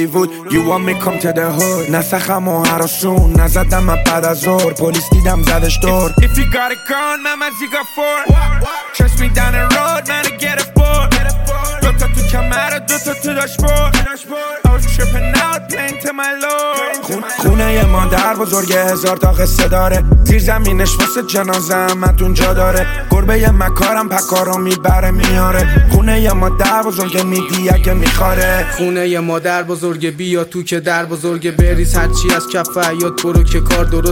هالیوود You want me come to the hood نسخم و هراسون نزدم من بعد از ظهر پلیس دیدم زدش دور If you got a gun من مزی got four Trust me down the road man to get a board دوتا تو کمر دوتا تو داشبورد I was tripping out playing to my lord خونه یه مادر بزرگه 1000 تا قصه داره زیر زمینش واسه جنازه همتون جا داره گربه یه مکارم پکارو میبره میاره خونه یه مادر بزرگه میدی اگه میخواره خونه یه مادر بزرگه بیا تو که در بزرگه بریز هرچی از کف حیات برو که کار درست